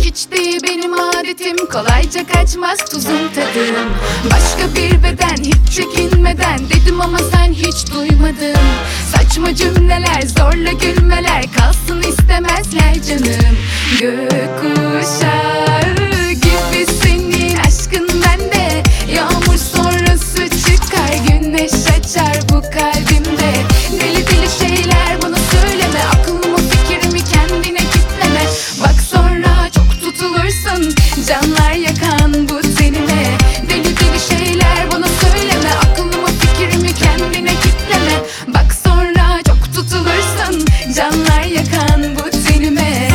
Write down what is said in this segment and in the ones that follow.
hiç değil benim adetim. Kolayca kaçmaz tuzun tadım. Başka bir beden hiç çekinmeden dedim ama sen hiç duymadın. Saçma cümleler, zorla gülmeler, kalsın istemezler canım. Gökkuşağı gibi senin aşkın bende. Yağmur sonrası çıkar, güneş açar bu kalbimde. Deli deli şeyler bana söyleme, aklımı fikrimi kendine kitleme. Bak sonra çok tutulursun, canlar yakan bu tenime. Deli deli şeyler bana söyleme, aklımı fikrimi kendine kitleme. Bak sonra çok tutulursun, canlar yakan bu tenime.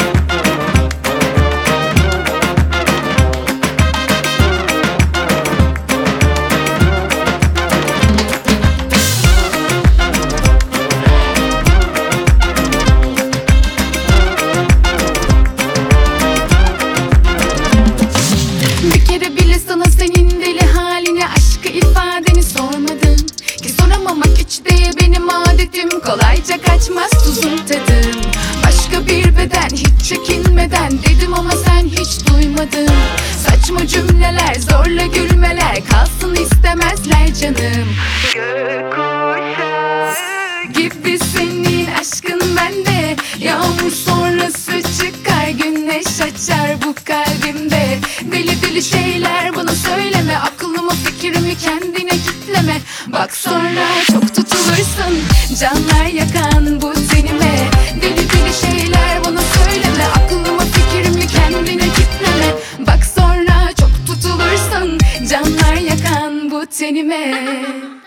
Bir kere bile sana senin deli halini, aşkı ifadeni sormadım ki soramamak hiç değil benim adetim. Kolayca kaçmaz tuzun tadım. Başka bir beden hiç çekinmeden dedim ama sen hiç duymadın. Saçma cümleler, zorla gülmeler, kalsın istemezler canım. Gökkuşağı gibi senin aşkın bende. Yağmur sonrası çıkar, güneş açar bu kalbimde. Deli deli şeyler bana söyleme, aklımı fikrimi kendine kitleme. Bak sonra çok tutulursun, canlar yakan bu tenime. Deli deli şeyler bana söyleme, aklımı fikrimi kendine kitleme. Bak sonra çok tutulursun, canlar yakan bu tenime.